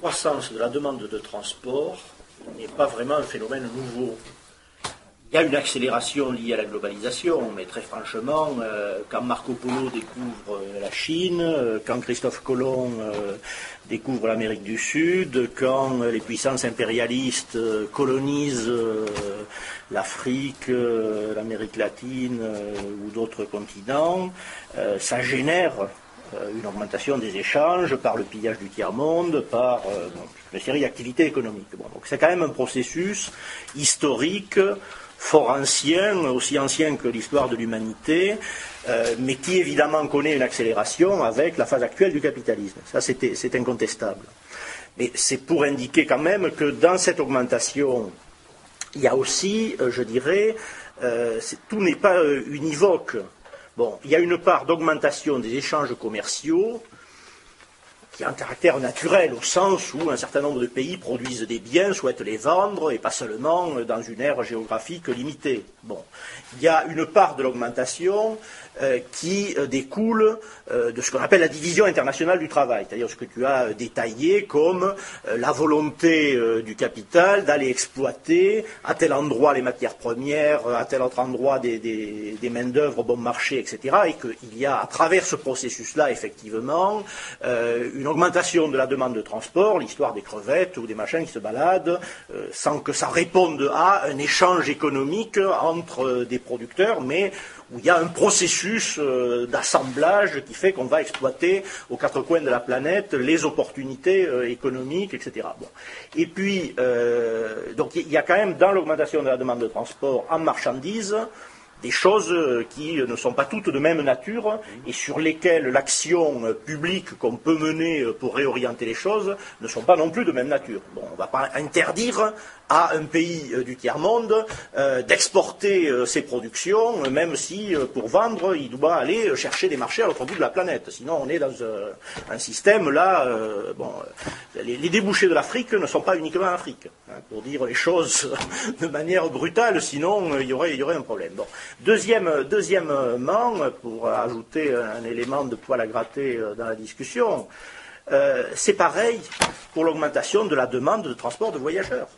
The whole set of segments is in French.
croissance de la demande de transport n'est pas vraiment un phénomène nouveau. Il y a une accélération liée à la globalisation, mais très franchement, quand Marco Polo découvre la Chine, quand Christophe Colomb découvre l'Amérique du Sud, quand les puissances impérialistes colonisent l'Afrique, l'Amérique latine ou d'autres continents, ça génère une augmentation des échanges par le pillage du tiers-monde, par une série d'activités économiques. Bon, donc c'est quand même un processus historique, fort ancien, aussi ancien que l'histoire de l'humanité, mais qui évidemment connaît une accélération avec la phase actuelle du capitalisme. Ça, c'est incontestable. Mais c'est pour indiquer quand même que dans cette augmentation, il y a aussi, je dirais, tout n'est pas univoque. Bon, il y a une part d'augmentation des échanges commerciaux qui a un caractère naturel, au sens où un certain nombre de pays produisent des biens, souhaitent les vendre, et pas seulement dans une aire géographique limitée. Bon. Il y a une part de l'augmentation qui découle de ce qu'on appelle la division internationale du travail, c'est-à-dire ce que tu as détaillé comme la volonté du capital d'aller exploiter à tel endroit les matières premières, à tel autre endroit des main-d'œuvre bon marché, etc. Et qu'il y a à travers ce processus-là, effectivement, une augmentation de la demande de transport, l'histoire des crevettes ou des machins qui se baladent, sans que ça réponde à un échange économique entre des producteurs, mais où il y a un processus d'assemblage qui fait qu'on va exploiter aux quatre coins de la planète les opportunités économiques, etc. Bon. Et puis, donc il y a quand même dans l'augmentation de la demande de transport en marchandises des choses qui ne sont pas toutes de même nature et sur lesquelles l'action publique qu'on peut mener pour réorienter les choses ne sont pas non plus de même nature. Bon, on ne va pas interdire à un pays du tiers-monde d'exporter ses productions, même si pour vendre, il doit aller chercher des marchés à l'autre bout de la planète. Sinon, on est dans un système là. Les débouchés de l'Afrique ne sont pas uniquement en Afrique, hein, pour dire les choses de manière brutale, sinon il y aurait un problème. Bon. Deuxièmement, pour ajouter un élément de poil à gratter dans la discussion, c'est pareil pour l'augmentation de la demande de transport de voyageurs.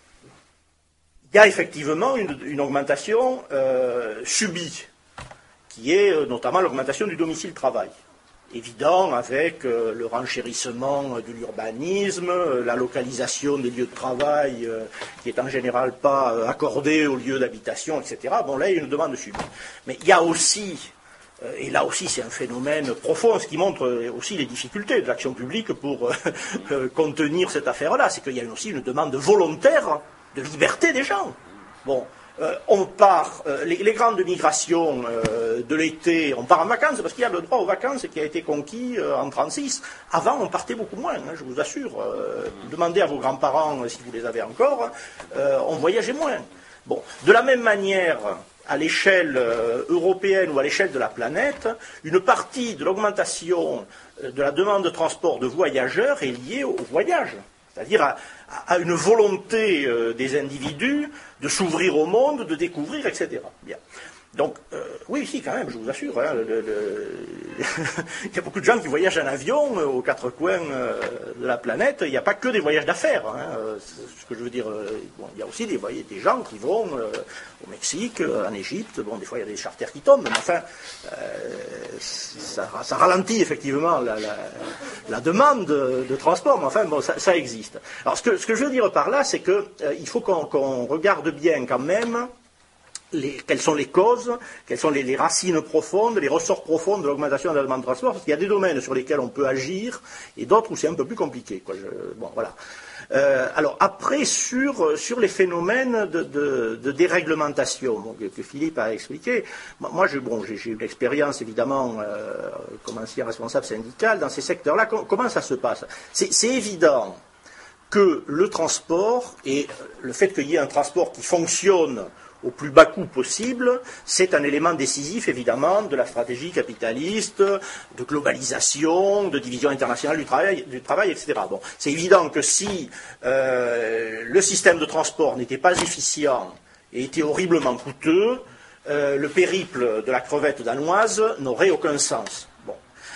Il y a effectivement une augmentation subie, qui est notamment l'augmentation du domicile-travail. Évident avec le renchérissement de l'urbanisme, la localisation des lieux de travail qui est en général pas accordée aux lieux d'habitation, etc. Bon, là, il y a une demande subie. Mais il y a aussi, et là aussi c'est un phénomène profond, ce qui montre aussi les difficultés de l'action publique pour contenir cette affaire-là, c'est qu'il y a aussi une demande volontaire de liberté des gens. Bon. On part, les grandes migrations de l'été, on part en vacances parce qu'il y a le droit aux vacances qui a été conquis en 1936. Avant, on partait beaucoup moins, hein, je vous assure. Demandez à vos grands-parents si vous les avez encore, on voyageait moins. Bon, de la même manière, à l'échelle européenne ou à l'échelle de la planète, une partie de l'augmentation de la demande de transport de voyageurs est liée au voyage. C'est-à-dire à une volonté des individus de s'ouvrir au monde, de découvrir, etc. Bien. Donc, oui, si, quand même, je vous assure, hein, il y a beaucoup de gens qui voyagent en avion aux quatre coins de la planète. Il n'y a pas que des voyages d'affaires. Hein, ce que je veux dire, bon, il y a aussi des gens qui vont au Mexique, en Égypte. Bon, des fois, il y a des charters qui tombent, mais enfin, ça ralentit effectivement la demande de transport. Mais enfin, bon, ça existe. Alors, ce que je veux dire par là, c'est qu'il faut qu'on regarde bien quand même quelles sont les causes, quelles sont les racines profondes, les ressorts profonds de l'augmentation de la demande de transport, parce qu'il y a des domaines sur lesquels on peut agir, et d'autres où c'est un peu plus compliqué. Quoi. Bon, voilà. Alors après, sur les phénomènes de déréglementation que Philippe a expliqué, moi j'ai eu l'expérience évidemment comme ancien responsable syndical dans ces secteurs-là. Comment ça se passe ? C'est évident que le transport et le fait qu'il y ait un transport qui fonctionne au plus bas coût possible, c'est un élément décisif, évidemment, de la stratégie capitaliste, de globalisation, de division internationale du travail, etc. Bon, c'est évident que si le système de transport n'était pas efficient et était horriblement coûteux, le périple de la crevette danoise n'aurait aucun sens. Bon.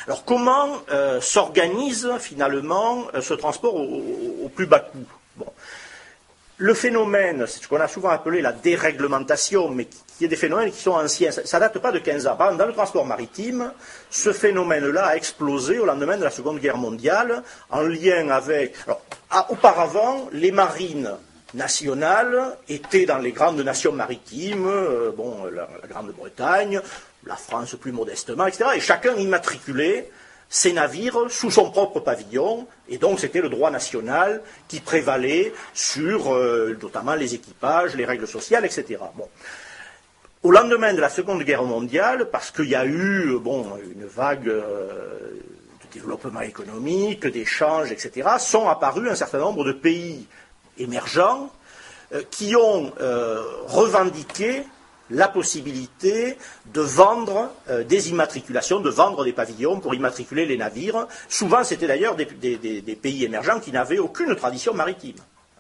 Alors comment s'organise finalement ce transport au plus bas coût? Bon. Le phénomène, c'est ce qu'on a souvent appelé la déréglementation, mais qui est des phénomènes qui sont anciens. Ça ne date pas de 15 ans. Par exemple, dans le transport maritime, ce phénomène-là a explosé au lendemain de la Seconde Guerre mondiale, en lien avec... Alors, auparavant, les marines nationales étaient dans les grandes nations maritimes, la Grande-Bretagne, la France plus modestement, etc. Et chacun immatriculait ces navires sous son propre pavillon, et donc c'était le droit national qui prévalait sur notamment les équipages, les règles sociales, etc. Bon. Au lendemain de la Seconde Guerre mondiale, parce qu'il y a eu une vague de développement économique, d'échanges, etc., sont apparus un certain nombre de pays émergents qui ont revendiqué la possibilité de vendre des immatriculations, de vendre des pavillons pour immatriculer les navires. Souvent, c'était d'ailleurs des pays émergents qui n'avaient aucune tradition maritime.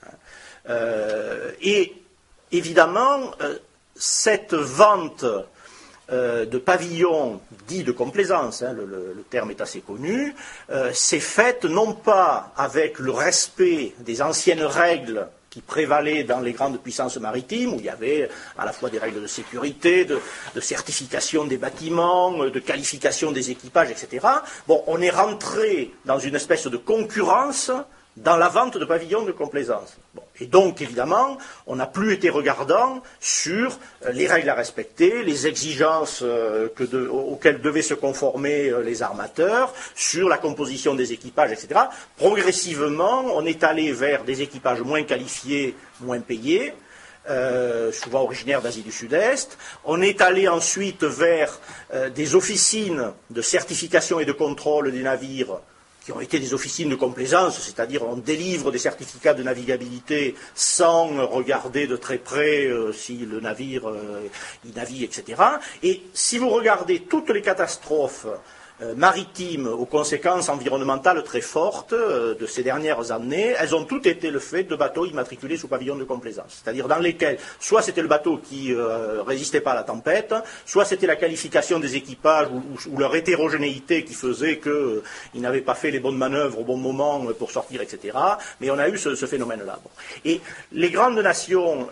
Et évidemment, cette vente de pavillons dits de complaisance, le terme est assez connu, s'est faite non pas avec le respect des anciennes règles qui prévalait dans les grandes puissances maritimes, où il y avait à la fois des règles de sécurité, de certification des bâtiments, de qualification des équipages, etc. Bon, on est rentré dans une espèce de concurrence dans la vente de pavillons de complaisance. Bon. Et donc, évidemment, on n'a plus été regardant sur les règles à respecter, les exigences auxquelles devaient se conformer les armateurs, sur la composition des équipages, etc. Progressivement, on est allé vers des équipages moins qualifiés, moins payés, souvent originaires d'Asie du Sud-Est. On est allé ensuite vers des officines de certification et de contrôle des navires qui ont été des officines de complaisance, c'est-à-dire on délivre des certificats de navigabilité sans regarder de très près si le navire y navigue, etc. Et si vous regardez toutes les catastrophes maritimes aux conséquences environnementales très fortes de ces dernières années, elles ont toutes été le fait de bateaux immatriculés sous pavillon de complaisance. C'est-à-dire dans lesquels, soit c'était le bateau qui résistait pas à la tempête, soit c'était la qualification des équipages ou leur hétérogénéité qui faisait qu'ils n'avaient pas fait les bonnes manœuvres au bon moment pour sortir, etc. Mais on a eu ce phénomène-là. Bon. Et les grandes nations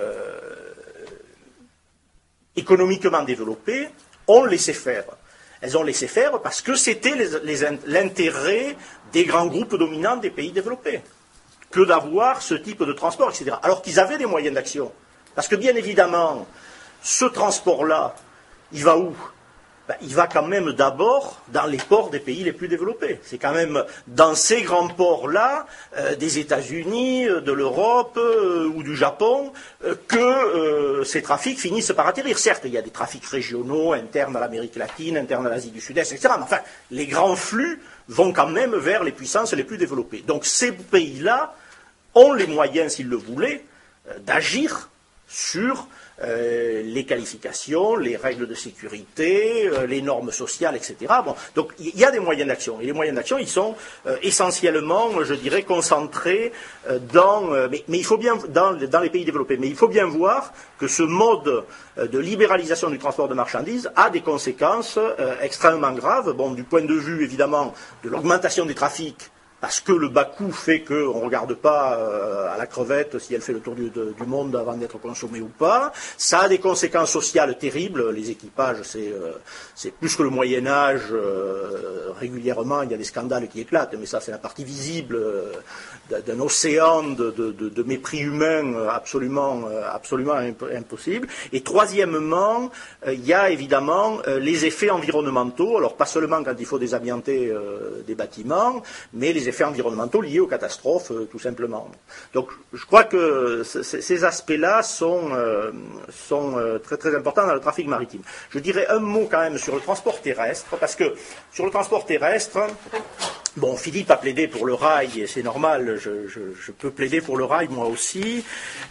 économiquement développées ont laissé faire. Elles ont laissé faire parce que c'était l'intérêt des grands groupes dominants des pays développés que d'avoir ce type de transport, etc. Alors qu'ils avaient des moyens d'action. Parce que bien évidemment, ce transport-là, il va où? Il va quand même d'abord dans les ports des pays les plus développés. C'est quand même dans ces grands ports-là, des États-Unis, de l'Europe ou du Japon, que ces trafics finissent par atterrir. Certes, il y a des trafics régionaux, internes à l'Amérique latine, internes à l'Asie du Sud-Est, etc. Mais enfin, les grands flux vont quand même vers les puissances les plus développées. Donc ces pays-là ont les moyens, s'ils le voulaient, d'agir sur les qualifications, les règles de sécurité, les normes sociales, etc. Bon, donc il y a des moyens d'action. Et les moyens d'action, ils sont essentiellement, je dirais, concentrés mais il faut bien dans les pays développés. Mais il faut bien voir que ce mode de libéralisation du transport de marchandises a des conséquences extrêmement graves. Bon, du point de vue évidemment de l'augmentation des trafics, parce que le bas coût fait qu'on ne regarde pas à la crevette si elle fait le tour du monde avant d'être consommée ou pas. Ça a des conséquences sociales terribles. Les équipages, c'est plus que le Moyen-Âge. Régulièrement, il y a des scandales qui éclatent, mais ça, c'est la partie visible d'un océan de mépris humain absolument impossible. Et troisièmement, il y a évidemment les effets environnementaux. Alors, pas seulement quand il faut désamianter des bâtiments, mais les effets environnementaux liés aux catastrophes, tout simplement. Donc, je crois que ces aspects-là sont très très importants dans le trafic maritime. Je dirais un mot quand même sur le transport terrestre, parce que sur le transport terrestre, bon, Philippe a plaidé pour le rail, et c'est normal, je peux plaider pour le rail moi aussi,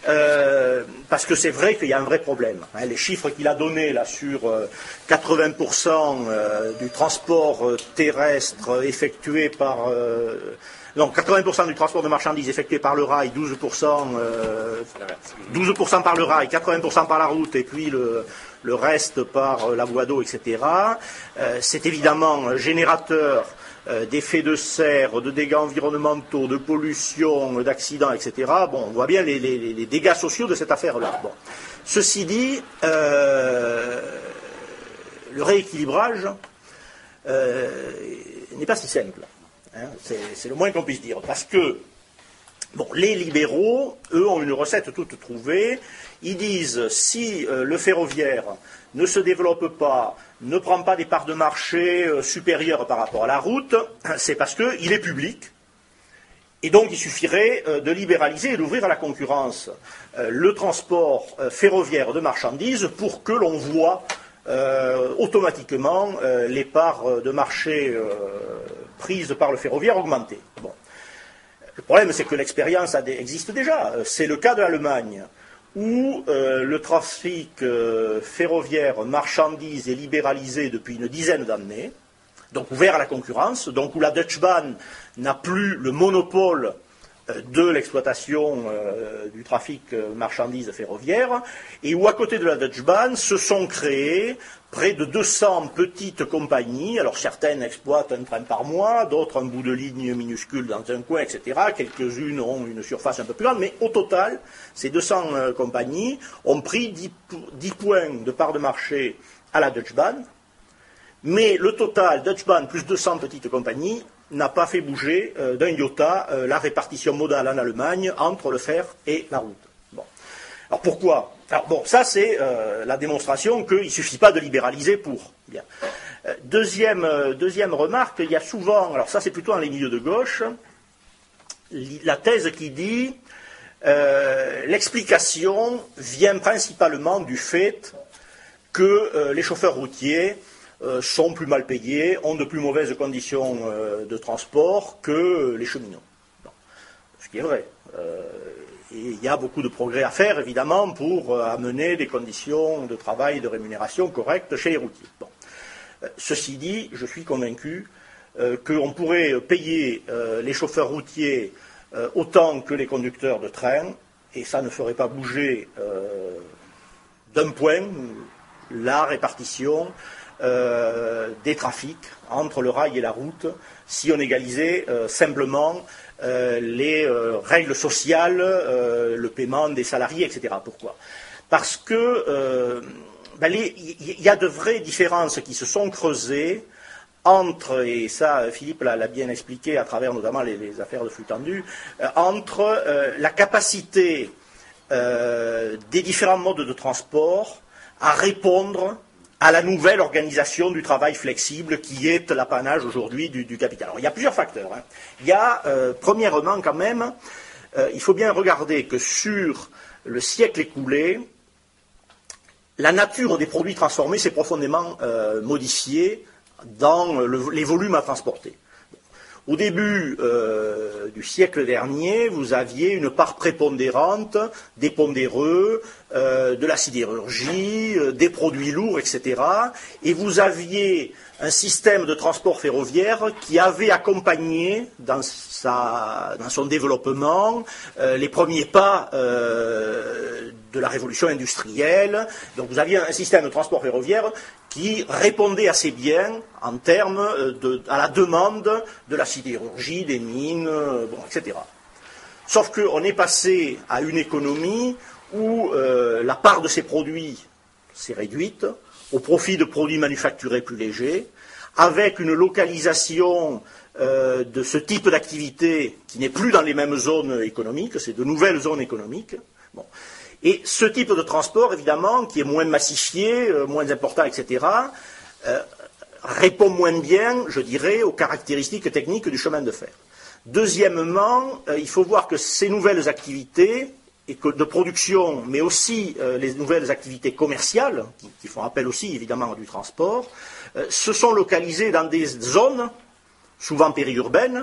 parce que c'est vrai qu'il y a un vrai problème. Hein, les chiffres qu'il a donnés là sur 80% du transport terrestre effectué par Donc 80% du transport de marchandises effectué par le rail, 12%, 12% par le rail, 80% par la route, et puis le reste par la voie d'eau, etc. C'est évidemment générateur d'effets de serre, de dégâts environnementaux, de pollution, d'accidents, etc. Bon, on voit bien les dégâts sociaux de cette affaire-là. Bon. Ceci dit, le rééquilibrage n'est pas si simple. Hein, c'est le moins qu'on puisse dire. Parce que bon, les libéraux, eux, ont une recette toute trouvée. Ils disent, si le ferroviaire ne se développe pas, ne prend pas des parts de marché supérieures par rapport à la route, c'est parce qu'il est public. Et donc, il suffirait de libéraliser et d'ouvrir à la concurrence le transport ferroviaire de marchandises pour que l'on voit automatiquement les parts de marché prises par le ferroviaire augmenter. Bon. Le problème, c'est que l'expérience existe déjà. C'est le cas de l'Allemagne, où le trafic ferroviaire marchandises est libéralisé depuis une dizaine d'années, donc ouvert à la concurrence, donc où la Deutsche Bahn n'a plus le monopole de l'exploitation du trafic marchandises ferroviaires, et où à côté de la Deutsche Bahn se sont créées près de 200 petites compagnies. Alors certaines exploitent un train par mois, d'autres un bout de ligne minuscule dans un coin, etc. Quelques-unes ont une surface un peu plus grande, mais au total, ces 200 compagnies ont pris 10 points de part de marché à la Deutsche Bahn, mais le total, Deutsche Bahn plus 200 petites compagnies, n'a pas fait bouger d'un iota la répartition modale en Allemagne entre le fer et la route. Bon. Alors pourquoi? Alors bon, ça c'est la démonstration qu'il ne suffit pas de libéraliser pour. Bien. Deuxième remarque, il y a souvent, alors ça c'est plutôt dans les milieux de gauche, la thèse qui dit l'explication vient principalement du fait que les chauffeurs routiers sont plus mal payés, ont de plus mauvaises conditions de transport que les cheminots. Bon. Ce qui est vrai. Et il y a beaucoup de progrès à faire, évidemment, pour amener des conditions de travail et de rémunération correctes chez les routiers. Bon. Ceci dit, je suis convaincu qu'on pourrait payer les chauffeurs routiers autant que les conducteurs de train, et ça ne ferait pas bouger d'un point la répartition des trafics entre le rail et la route si on égalisait simplement les règles sociales, le paiement des salariés, etc. Pourquoi? Parce que il y a de vraies différences qui se sont creusées entre, et ça Philippe l'a bien expliqué à travers notamment les affaires de flux tendus, entre la capacité des différents modes de transport à répondre à la nouvelle organisation du travail flexible qui est l'apanage aujourd'hui du capital. Alors, il y a plusieurs facteurs. Hein. Il y a, premièrement, quand même, il faut bien regarder que sur le siècle écoulé, la nature des produits transformés s'est profondément modifiée dans les volumes à transporter. Au début du siècle dernier, vous aviez une part prépondérante des pondéreux, de la sidérurgie, des produits lourds, etc. Et vous aviez un système de transport ferroviaire qui avait accompagné dans son développement les premiers pas de la révolution industrielle. Donc vous aviez un système de transport ferroviaire qui répondait assez bien en termes à la demande de la sidérurgie, des mines, bon, etc. Sauf qu'on est passé à une économie où la part de ces produits s'est réduite au profit de produits manufacturés plus légers, avec une localisation de ce type d'activité qui n'est plus dans les mêmes zones économiques, c'est de nouvelles zones économiques. Bon. Et ce type de transport, évidemment, qui est moins massifié, moins important, etc., répond moins bien, je dirais, aux caractéristiques techniques du chemin de fer. Deuxièmement, il faut voir que ces nouvelles activités de production, mais aussi les nouvelles activités commerciales, qui font appel aussi, évidemment, du transport, se sont localisées dans des zones, souvent périurbaines,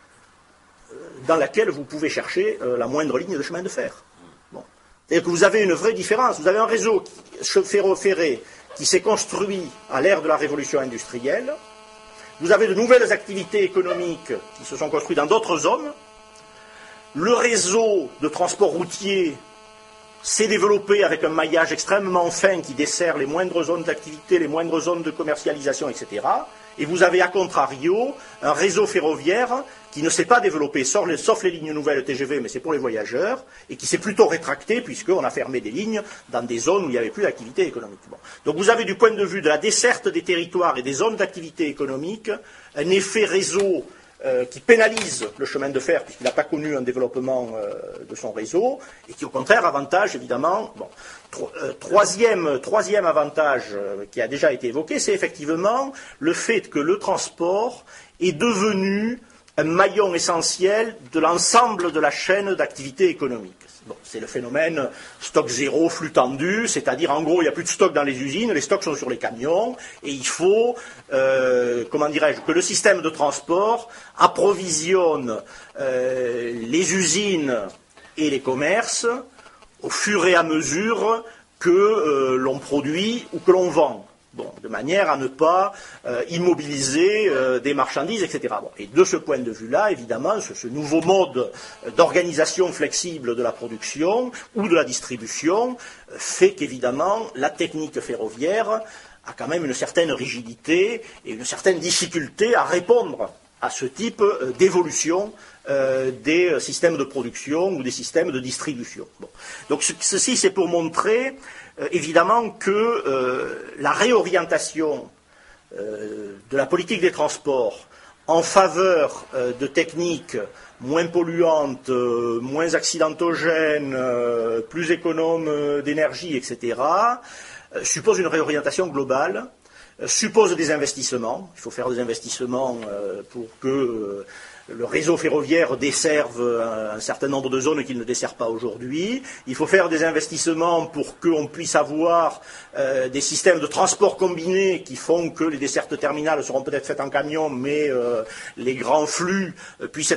dans lesquelles vous pouvez chercher la moindre ligne de chemin de fer. C'est-à-dire que vous avez une vraie différence. Vous avez un réseau ferré qui s'est construit à l'ère de la révolution industrielle, vous avez de nouvelles activités économiques qui se sont construites dans d'autres zones. Le réseau de transport routier s'est développé avec un maillage extrêmement fin qui dessert les moindres zones d'activité, les moindres zones de commercialisation, etc. Et vous avez, à contrario, un réseau ferroviaire qui ne s'est pas développé, sauf les lignes nouvelles TGV, mais c'est pour les voyageurs, et qui s'est plutôt rétracté, puisqu'on a fermé des lignes dans des zones où il n'y avait plus d'activité économique. Bon. Donc vous avez, du point de vue de la desserte des territoires et des zones d'activité économique, un effet réseau qui pénalise le chemin de fer, puisqu'il n'a pas connu un développement de son réseau, et qui, au contraire, avantage, évidemment. Bon. Troisième avantage qui a déjà été évoqué, c'est effectivement le fait que le transport est devenu un maillon essentiel de l'ensemble de la chaîne d'activité économique. Bon, c'est le phénomène stock zéro, flux tendu, c'est-à-dire en gros il n'y a plus de stock dans les usines, les stocks sont sur les camions, et il faut, que le système de transport approvisionne les usines et les commerces au fur et à mesure que l'on produit ou que l'on vend. Bon, de manière à ne pas immobiliser des marchandises, etc. Bon, et de ce point de vue-là, évidemment, ce nouveau mode d'organisation flexible de la production ou de la distribution fait qu'évidemment, la technique ferroviaire a quand même une certaine rigidité et une certaine difficulté à répondre à ce type d'évolution des systèmes de production ou des systèmes de distribution. Bon. Donc ceci, c'est pour montrer évidemment que la réorientation de la politique des transports en faveur de techniques moins polluantes, moins accidentogènes, plus économes d'énergie, etc., suppose une réorientation globale, suppose des investissements. Il faut faire des investissements pour que le réseau ferroviaire desserve un certain nombre de zones qu'il ne dessert pas aujourd'hui. Il faut faire des investissements pour qu'on puisse avoir des systèmes de transport combinés qui font que les dessertes terminales seront peut-être faites en camion, mais les grands flux puissent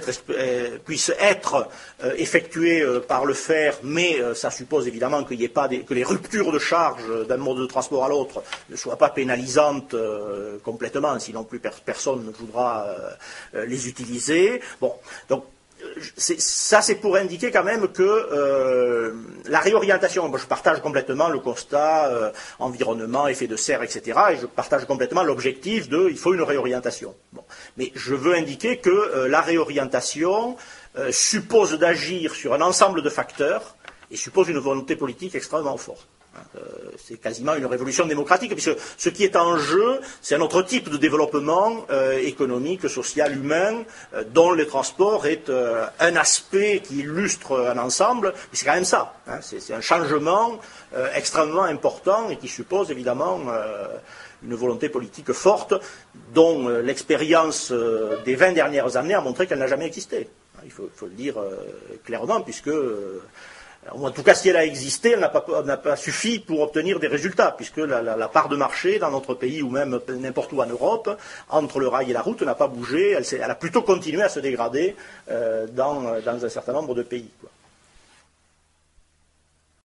être effectués par le fer, mais ça suppose évidemment qu'il n'y ait pas que les ruptures de charge d'un mode de transport à l'autre ne soient pas pénalisantes complètement, sinon plus personne ne voudra les utiliser. Bon, donc ça c'est pour indiquer quand même que la réorientation, je partage complètement le constat environnement, effet de serre, etc. Et je partage complètement l'objectif il faut une réorientation. Bon. Mais je veux indiquer que la réorientation suppose d'agir sur un ensemble de facteurs et suppose une volonté politique extrêmement forte. C'est quasiment une révolution démocratique, puisque ce qui est en jeu, c'est un autre type de développement économique, social, humain, dont le transport est un aspect qui illustre un ensemble, mais c'est quand même ça. Hein, c'est un changement extrêmement important et qui suppose évidemment une volonté politique forte, dont l'expérience des 20 dernières années a montré qu'elle n'a jamais existé. Il faut le dire clairement, puisque en tout cas, si elle a existé, elle n'a pas suffi pour obtenir des résultats, puisque la part de marché dans notre pays ou même n'importe où en Europe, entre le rail et la route, n'a pas bougé. Elle a plutôt continué à se dégrader dans un certain nombre de pays, quoi.